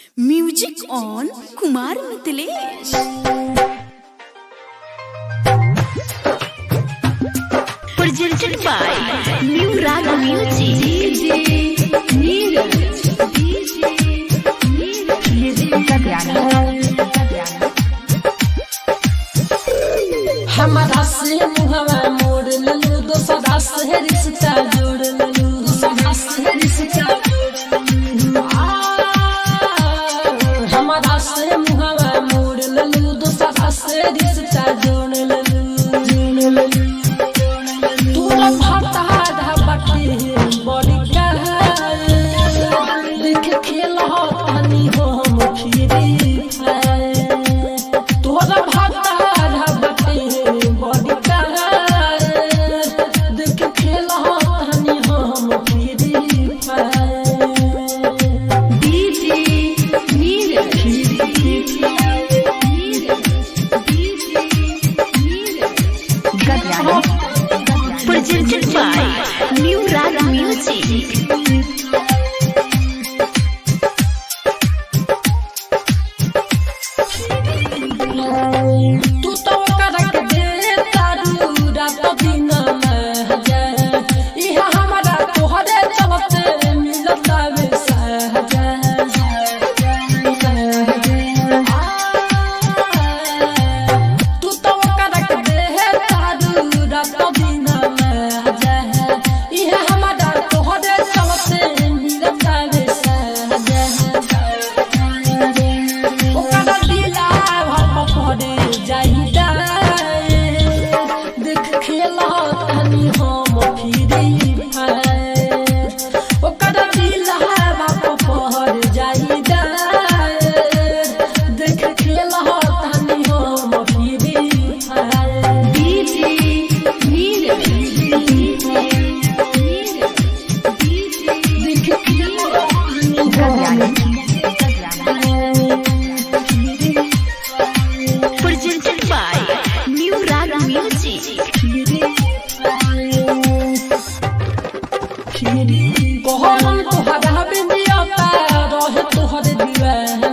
Music on Kumar Mithilesh. Presented by New Raga Music. हमारा से मुहवा मोड़ ललू दोसरा से रिश्ता जोड़ ललू दोसरा से रिश्ता हमारा से मुहवा मोड़ ललू दोसरा से रिश्ता जोड़ ललू तूरा भाता ढाबटी बड़ी कहानी देख खेल हो तनी हो हम फिरी तोरा भाता Presented by New Raga Music. तू तो करक दे तारू रात दिन में जाए इहा हमारा तोहरे चलते मिलता वे सहजा तू तो करक दे तारू रात दिन में जाए इहा हमारा तोहरे चलते मिलता वे सहजा देख खेला तनी हम फिरी ओकर दिल बाप पहर जाई देख खेला तनी हम फिरी Presented by New Raga Music. कोहरन तोहरा बिंदिया रहे तोहर दीवाना